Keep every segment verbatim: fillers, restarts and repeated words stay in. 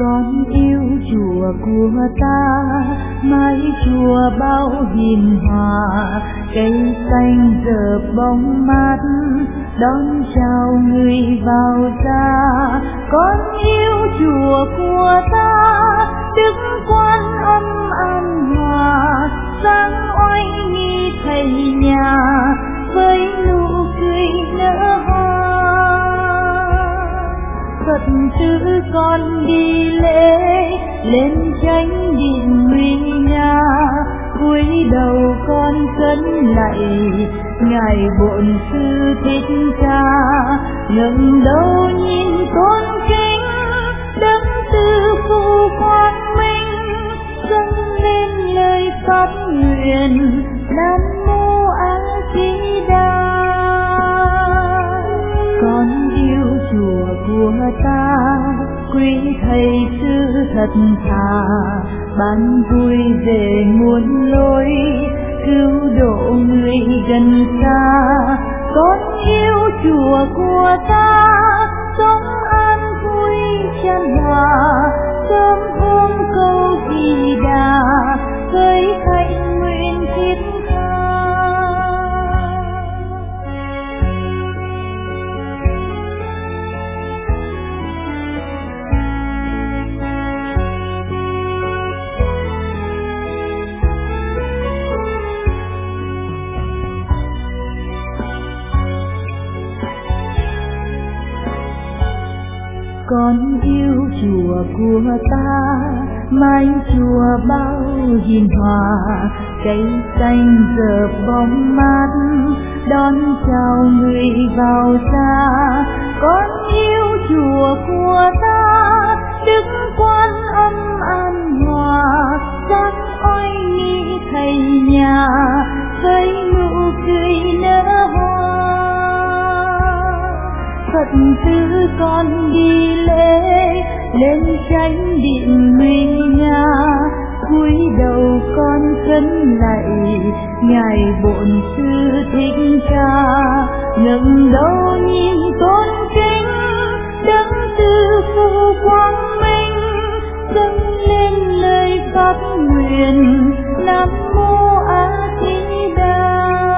Con yêu chùa của ta, mái chùa bao hiền hòa, cây xanh dợp bóng mát, đón chào người vào ra. Con yêu chùa của ta, Đức Quan Âm an hòa, sáng oai nghi thầy nhà, với nụ cười nở hoa. Phật tử con đi lễ lên chánh điện nguy nga, cúi đầu con khấn lạy ngài Bổn Sư Thích Ca, ngẩng đầu nhìn tôn kính Đức Sư Phụ Quang Minh, dâng lên lời phát nguyện Nam Mô A Di Đà. Con yêu chùa của ta, quý thầy sư thật thà, ban vui về muôn lối, cứu độ người gần xa. Con yêu chùa của ta, sống an vui chan hòa, sớm hôm câu Di Đà, với thạnh nguyện thiết tha. Con yêu chùa của ta, mái chùa bao hiền hòa, cây xanh dợp bóng mát, đón chào người vào ra. Con yêu chùa của ta, Đức Quan Âm an hòa, giác oai nghi thầy nhà, với nụ cười nở hoa. Phật tử con đi lễ lên chánh điện nguy nga, cúi đầu con khấn lạy ngài Bổn Sư Thích Ca, ngẩng đầu nhìn tôn kính Đức Sư Phụ Quang Minh, dâng lên lời phát nguyện Nam Mô A Di Đà.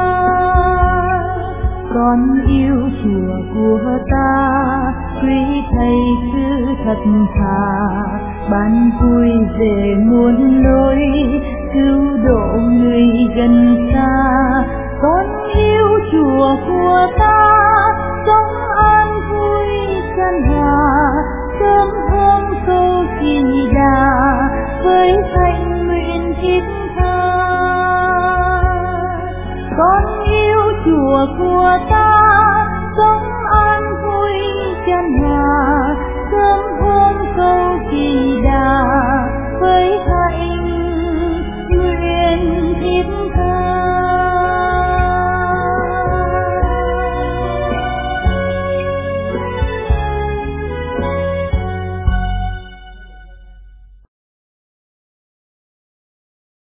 Con yêu chùa của ta, quý thầy sư thật thà, ban vui về muôn lối, cứu độ người gần xa. Con yêu chùa của ta, sống an vui chan hòa, sớm hôm câu Di Đà, với thạnh nguyện thiết tha. Con yêu chùa của ta, sống an vui chan hòa,